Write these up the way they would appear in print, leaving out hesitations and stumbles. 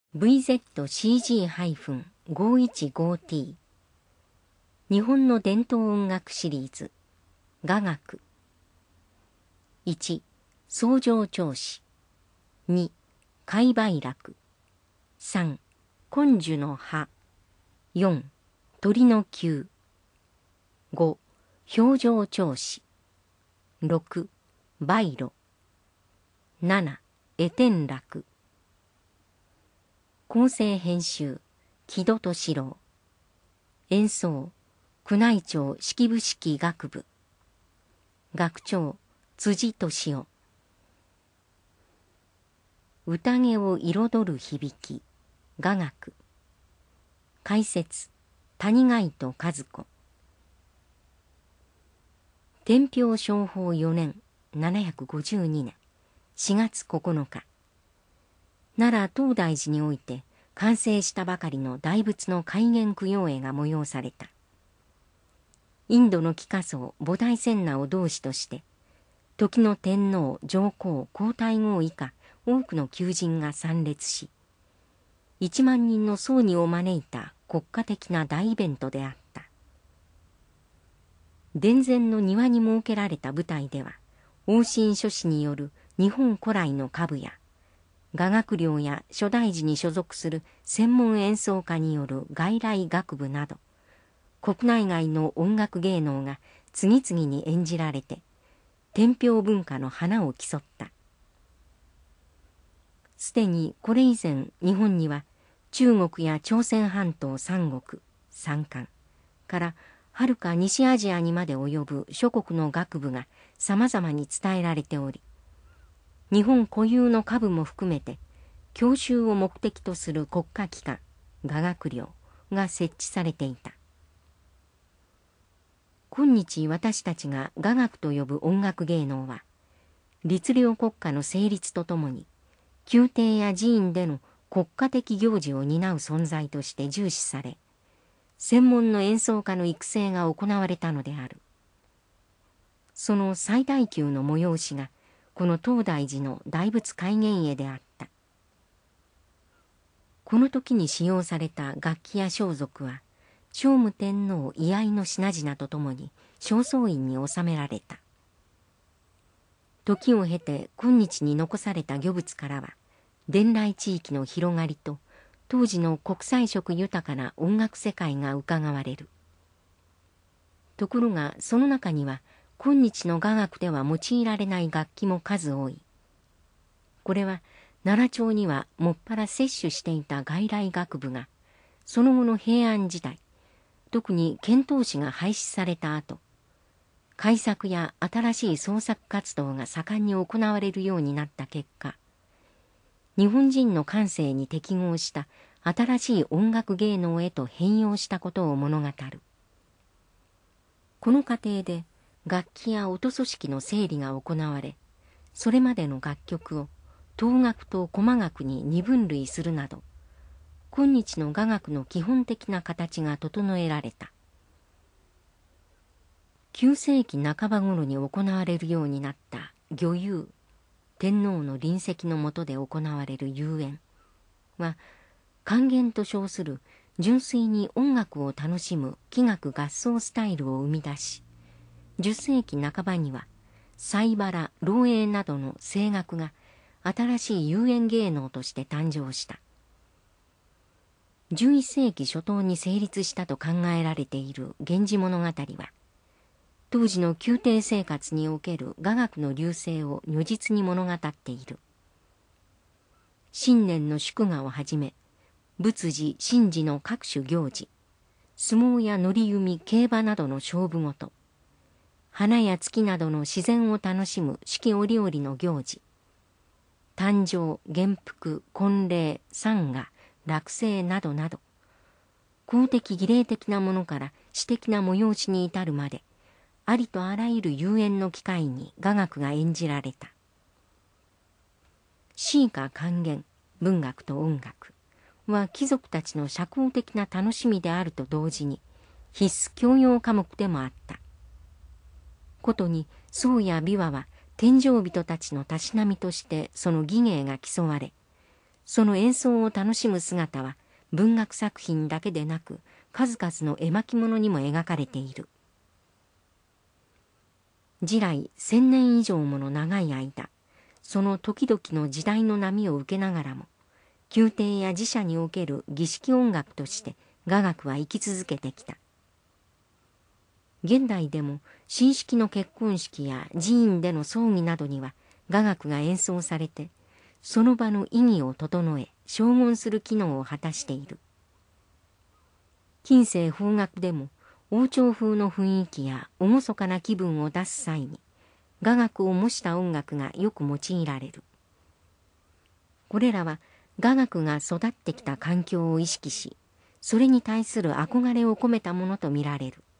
VZCG-515T 日本の伝統音楽シリーズ雅楽。1、草上調子。2、海梅楽。3、根樹の葉。4、鳥の球。5、表情調子。6、梅路。7、絵天楽。構成編集、木戸敏郎。演奏、宮内庁式部式楽部。楽長、辻俊夫。宴を彩る響き、雅楽。解説、谷垣戸和子。天平正法4年752年4月9日、奈良東大寺において完成したばかりの大仏の開眼供養会が催された。インドの帰化僧菩提仙那を同志として、時の天皇上皇皇太后以下多くの宮人が参列し、1万人の葬儀を招いた国家的な大イベントであった。殿前の庭に設けられた舞台では、往診書士による日本古来の歌舞や、雅楽寮や諸大寺に所属する専門演奏家による外来楽部など、国内外の音楽芸能が次々に演じられて、天平文化の花を競った。すでにこれ以前、日本には中国や朝鮮半島三国、三韓からはるか西アジアにまで及ぶ諸国の楽部がさまざまに伝えられており、日本固有の歌舞も含めて教習を目的とする国家機関雅楽寮が設置されていた。今日私たちが雅楽と呼ぶ音楽芸能は、律令国家の成立とともに宮廷や寺院での国家的行事を担う存在として重視され、専門の演奏家の育成が行われたのである。その最大級の催しがこの東大寺の大仏開眼会であった。この時に使用された楽器や装束は、聖武天皇遺愛の品々とともに正倉院に収められた。時を経て今日に残された御物からは、伝来地域の広がりと当時の国際色豊かな音楽世界がうかがわれる。ところがその中には、今日の雅楽では用いられない楽器も数多い。これは奈良町にはもっぱら摂取していた外来楽部が、その後の平安時代、特に遣唐使が廃止された後、改作や新しい創作活動が盛んに行われるようになった結果、日本人の感性に適合した新しい音楽芸能へと変容したことを物語る。この過程で楽器や音組織の整理が行われ、それまでの楽曲を東楽と駒楽に二分類するなど、今日の雅楽の基本的な形が整えられた。9世紀半ば頃に行われるようになった御遊、天皇の臨席の下で行われる遊演は、管弦と称する純粋に音楽を楽しむ器楽合奏スタイルを生み出し、10世紀半ばには祭払、漏洩などの声楽が新しい遊園芸能として誕生した。11世紀初頭に成立したと考えられている源氏物語は、当時の宮廷生活における雅楽の隆盛を如実に物語っている。新年の祝賀をはじめ、仏事、神事の各種行事、相撲や乗り弓、競馬などの勝負事、花や月などの自然を楽しむ四季折々の行事、誕生、元服、婚礼、参賀、落成などなど、公的儀礼的なものから私的な催しに至るまで、ありとあらゆる遊園の機会に雅楽が演じられた。詩歌管弦、文学と音楽は貴族たちの社交的な楽しみであると同時に必須教養科目でもあった。ことに僧や琵琶は天上人たちのたしなみとしてその技芸が競われ、 その演奏を楽しむ姿は文学作品だけでなく、数々の絵巻物にも描かれている。時来1000年以上もの長い間、その時々の時代の波を受けながらも、宮廷や寺社における儀式音楽として雅楽は生き続けてきた。現代でも新式の結婚式や寺院での葬儀などには雅楽が演奏されて、その場の意義を整え荘厳する機能を果たしている。近世邦楽でも王朝風の雰囲気や厳かな気分を出す際に雅楽を模した音楽がよく用いられる。これらは雅楽が育ってきた環境を意識し、それに対する憧れを込めたものとみられる。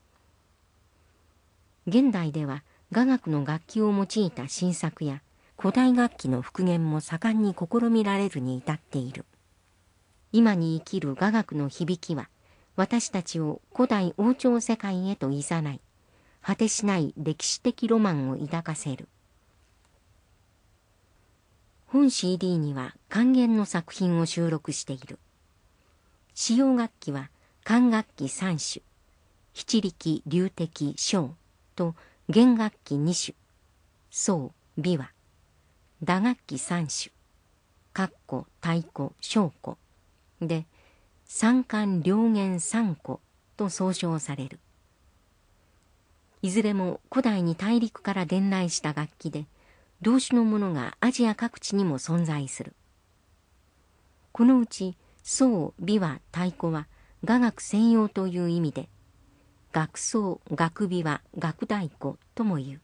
現代では雅楽の楽器を用いた新作や古代楽器の復元も盛んに試みられるに至っている。今に生きる雅楽の響きは、私たちを古代王朝世界へと誘い、果てしない歴史的ロマンを抱かせる。本 CD には管弦の作品を収録している。使用楽器は管楽器3種、七力、龍笛、笙と弦楽器2種、奏、琵琶、打楽器3種、鞨鼓、太鼓、笙鼓で、三管両弦三鼓と総称される。いずれも古代に大陸から伝来した楽器で、同種のものがアジア各地にも存在する。このうち奏、琵琶、太鼓は雅楽専用という意味で、楽奏、楽琵琶、楽太鼓とも言う。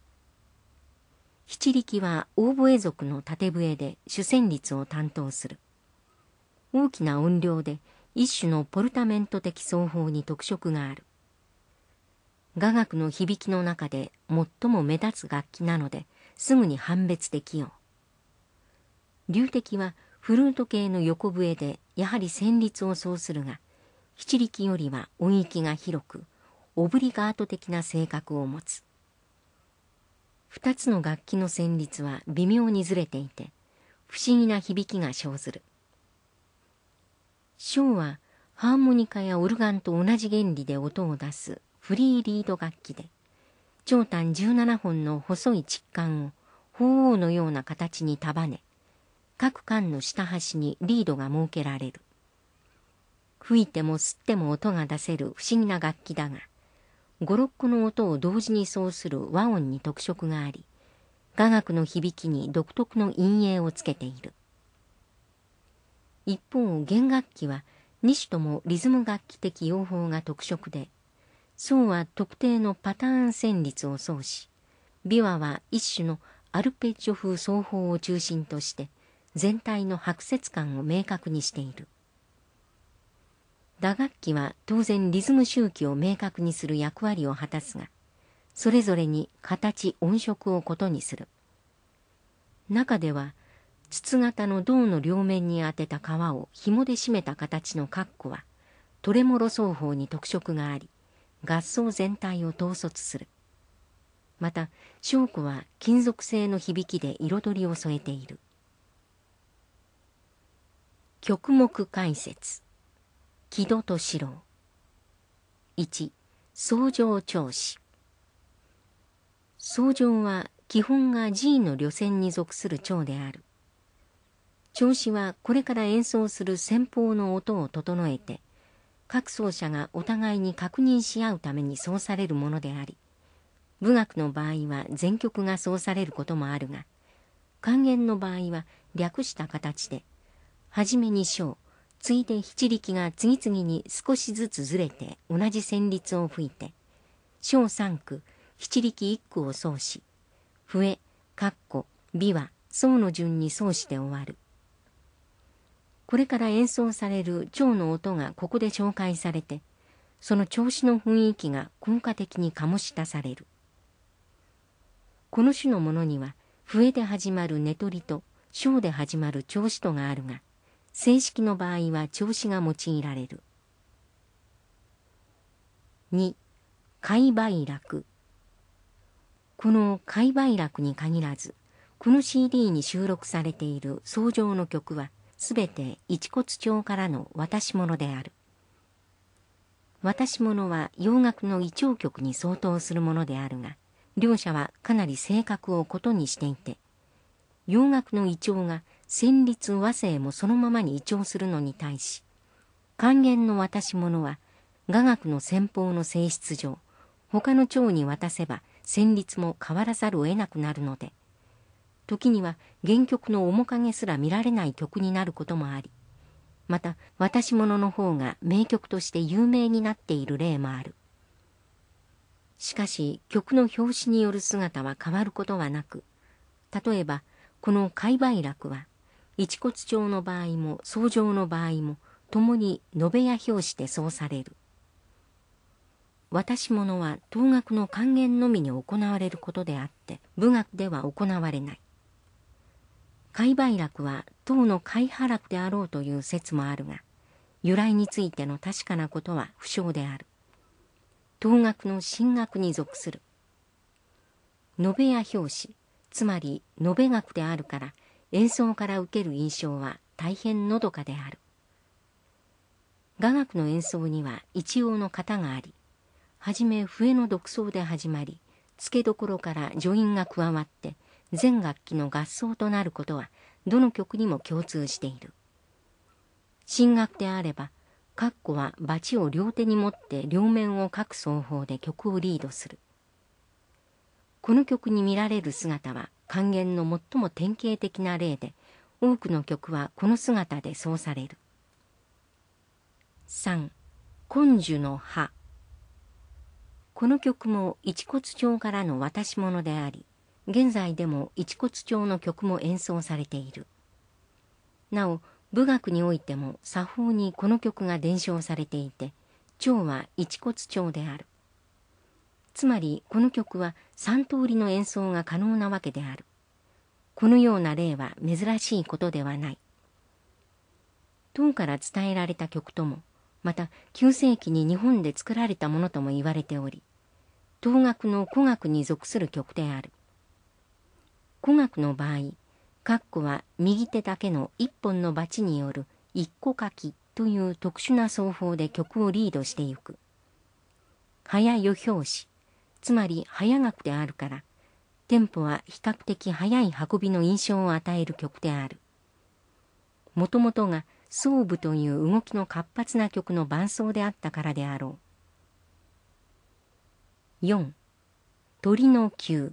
七力はオーボエ族の縦笛で主旋律を担当する。大きな音量で一種のポルタメント的奏法に特色がある。雅楽の響きの中で最も目立つ楽器なので、すぐに判別できよう。龍笛はフルート系の横笛でやはり旋律を奏するが、七力よりは音域が広く、オブリガート的な性格を持つ。二つの楽器の旋律は微妙にずれていて、不思議な響きが生ずる。笙はハーモニカやオルガンと同じ原理で音を出すフリーリード楽器で、長短17本の細い竹管を鳳凰のような形に束ね、各管の下端にリードが設けられる。吹いても吸っても音が出せる不思議な楽器だが、5、6個の音を同時に奏する和音に特色があり、雅楽の響きに独特の陰影をつけている。一方、弦楽器は2種ともリズム楽器的用法が特色で、奏は特定のパターン旋律を奏し、琵琶は一種のアルペッジョ風奏法を中心として全体の拍節感を明確にしている。打楽器は当然リズム周期を明確にする役割を果たすが、それぞれに形音色を異にする。中では筒型の胴の両面に当てた皮を紐で締めた形の鞨鼓はトレモロ奏法に特色があり、合奏全体を統率する。また笙鼓は金属製の響きで彩りを添えている。曲目解説。木戸敏郎。1、奏上調子。奏上は基本が G の旅線に属する調である。調子はこれから演奏する先方の音を整えて、各奏者がお互いに確認し合うために奏されるものであり、舞楽の場合は全曲が奏されることもあるが、管弦の場合は略した形で、はじめに笙、次いで七力が次々に少しずつずれて同じ旋律を吹いて、笙3句、七力1句を奏し、笛、鞨鼓、琵琶、奏の順に奏して終わる。これから演奏される調の音がここで紹介されて、その調子の雰囲気が効果的に醸し出される。この種のものには、笛で始まる寝取りと笙で始まる調子とがあるが、正式の場合は調子が用いられる。2、海梅楽。この海梅楽に限らず、この CD に収録されている奏上の曲はすべて一骨頂からの渡し物である。渡し物は洋楽の異調曲に相当するものであるが、両者はかなり性格を異にしていて、洋楽の異調が旋律和声もそのままに異調するのに対し、管弦の渡し物は雅楽の旋法の性質上、他の調に渡せば旋律も変わらざるを得なくなるので、時には原曲の面影すら見られない曲になることもあり、また渡し物の方が名曲として有名になっている例もある。しかし曲の表紙による姿は変わることはなく、例えばこの海梅楽は一骨頂の場合も草上の場合も共に延べや拍子で奏される。渡し物は東楽の管弦のみに行われることであって武楽では行われない。海梅楽は唐の海波楽であろうという説もあるが、由来についての確かなことは不詳である。東楽の新楽に属する。延べや拍子、つまり延べ楽であるから演奏から受ける印象は大変のどかである。雅楽の演奏には一応の型があり、はじめ笛の独奏で始まり、付けどころから助韻が加わって全楽器の合奏となることはどの曲にも共通している。新楽であれば、鞨はバチを両手に持って両面を各奏法で曲をリードする。この曲に見られる姿は管弦の最も典型的な例で、多くの曲はこの姿で奏される。3. 根樹の葉。この曲も一骨頂からの渡し物であり、現在でも一骨頂の曲も演奏されている。なお、武楽においても作法にこの曲が伝承されていて、調は一骨調である。つまりこの曲は3通りの演奏が可能なわけである。このような例は珍しいことではない。唐から伝えられた曲とも、また9世紀に日本で作られたものとも言われており、唐楽の古楽に属する曲である。古楽の場合、鞨は右手だけの一本のバチによる一個書きという特殊な奏法で曲をリードしてゆく。早余拍子、つまり早楽であるから、テンポは比較的速い運びの印象を与える曲である。もともとが奏舞という動きの活発な曲の伴奏であったからであろう。4. 鳥の球。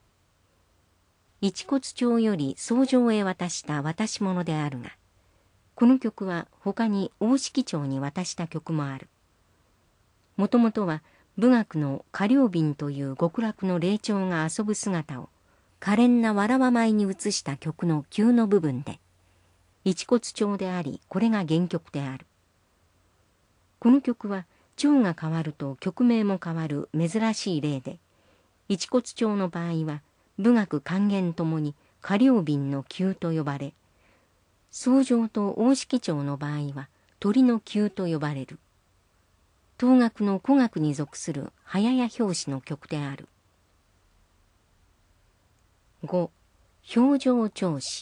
一骨頂より草上へ渡した渡し物であるが、この曲は他に大色町に渡した曲もある。もともとは武楽の歌両瓶という極楽の霊長が遊ぶ姿を可憐なわらわ舞に移した曲の球の部分で、一骨頂であり、これが原曲である。この曲は調が変わると曲名も変わる珍しい例で、一骨頂の場合は武楽管弦ともに歌両瓶の球と呼ばれ、草上と大色町の場合は鳥の球と呼ばれる。東楽の古楽に属する早や拍子の曲である。5. 表情調子。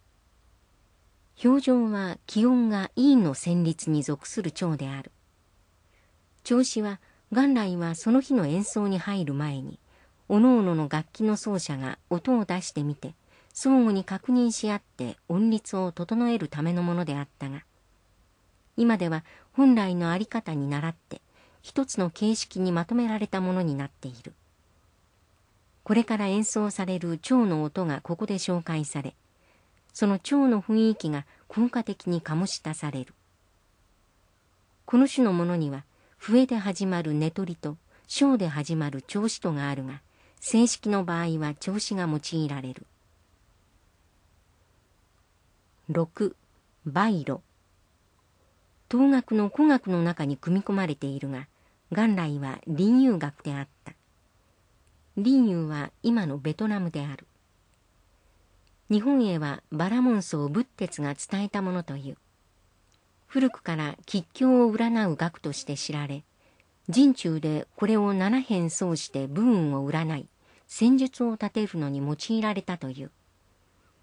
表情は気音が陰の旋律に属する調である。調子は元来はその日の演奏に入る前に、おのおのの楽器の奏者が音を出してみて、相互に確認し合って音律を整えるためのものであったが、今では本来のあり方に倣って一つの形式にまとめられたものになっている。これから演奏される調の音がここで紹介され、その調の雰囲気が効果的に醸し出される。この種のものには笛で始まる寝取りと小で始まる調子とがあるが、正式の場合は調子が用いられる。6. 梅路。東楽の古楽の中に組み込まれているが、元来は林遊楽であった。林遊は今のベトナムである。日本へはバラモン僧仏徹が伝えたものという。古くから吉凶を占う楽として知られ、陣中でこれを7編奏して武運を占い、戦術を立てるのに用いられたという。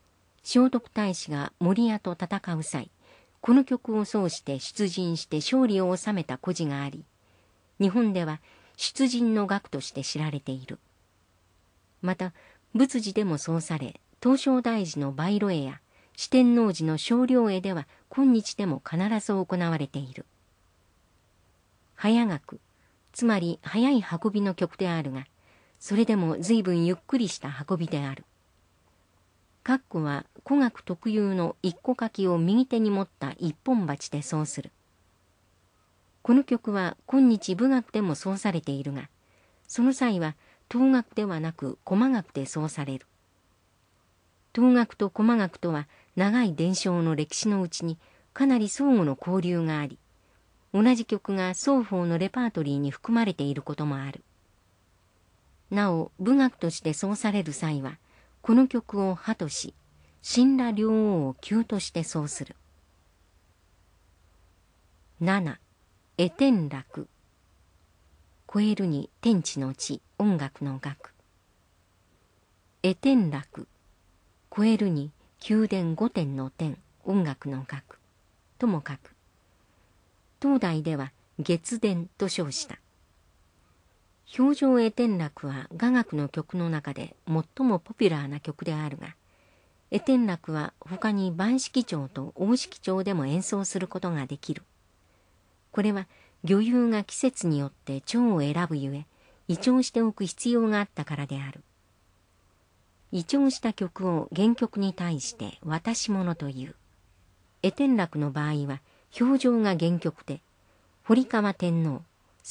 聖徳太子が守屋と戦う際、この曲を奏して出陣して勝利を収めた故事があり、日本では出陣の楽として知られている。また仏事でも奏され、東照大寺の梅炉会や四天王寺の精霊会では今日でも必ず行われている。早楽、つまり早い運びの曲であるが、それでも随分ゆっくりした運びである。鞨鼓は古楽特有の一個かきを右手に持った一本鉢で奏する。この曲は今日武楽でも奏されているが、その際は東楽ではなく駒楽で奏される。東楽と駒楽とは長い伝承の歴史のうちにかなり相互の交流があり、同じ曲が双方のレパートリーに含まれていることもある。なお武楽として奏される際は、この曲を派とし、神羅両王を級として奏する。7、絵天楽。超えるに天地の地、音楽の楽。絵天楽。超えるに宮殿御殿の天、音楽の楽。とも書く。東大では月殿と称した。表情絵天楽は雅楽の曲の中で最もポピュラーな曲であるが、絵天楽は他に晩式調と大式調でも演奏することができる。これは御友が季節によって調を選ぶゆえ、依調しておく必要があったからである。依調した曲を原曲に対して渡し物という。絵天楽の場合は表情が原曲で、堀川天皇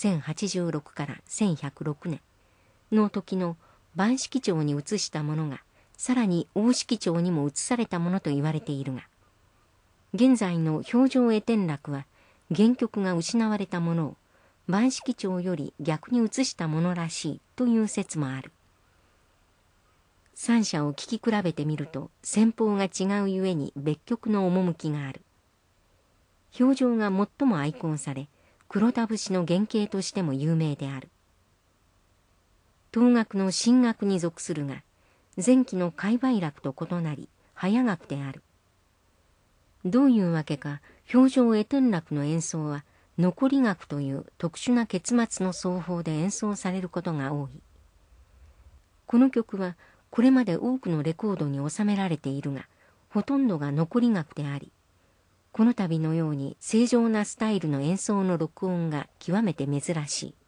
1086から1106年の時の晩式調に移したものが、さらに大式調にも移されたものと言われているが、現在の表情絵天楽は原曲が失われたものを晩式調より逆に移したものらしいという説もある。三者を聴き比べてみると戦法が違うゆえに別曲の趣がある。表情が最も愛好され、黒田節の原型としても有名である。東楽の新楽に属するが、前期の海梅楽と異なり早楽である。どういうわけか表情絵天楽の演奏は残り楽という特殊な結末の奏法で演奏されることが多い。この曲はこれまで多くのレコードに収められているが、ほとんどが残り楽であり、この度のように正常なスタイルの演奏の録音が極めて珍しい。